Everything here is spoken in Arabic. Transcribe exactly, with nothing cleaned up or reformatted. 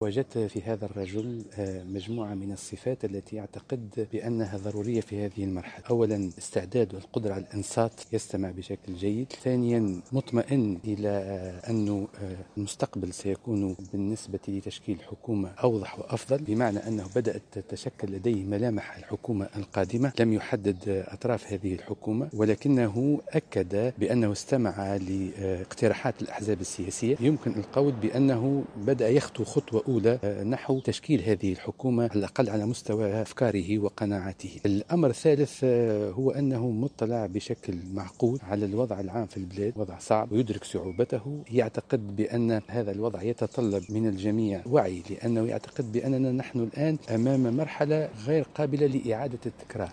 وجدت في هذا الرجل مجموعة من الصفات التي يعتقد بأنها ضرورية في هذه المرحلة. أولا، استعداد والقدرة على الإنصات، يستمع بشكل جيد. ثانيا، مطمئن إلى أن المستقبل سيكون بالنسبة لتشكيل حكومة أوضح وأفضل، بمعنى أنه بدأت تتشكل لديه ملامح الحكومة القادمة. لم يحدد أطراف هذه الحكومة، ولكنه أكد بأنه استمع لاقتراحات الأحزاب السياسية. يمكن القول بأنه بدأ يخطو خطوة أولى نحو تشكيل هذه الحكومة، على الأقل على مستوى أفكاره وقناعاته. الأمر الثالث هو أنه مطلع بشكل معقول على الوضع العام في البلاد، وضع صعب ويدرك صعوبته. يعتقد بأن هذا الوضع يتطلب من الجميع وعي، لأنه يعتقد بأننا نحن الآن أمام مرحلة غير قابلة لإعادة التكرار.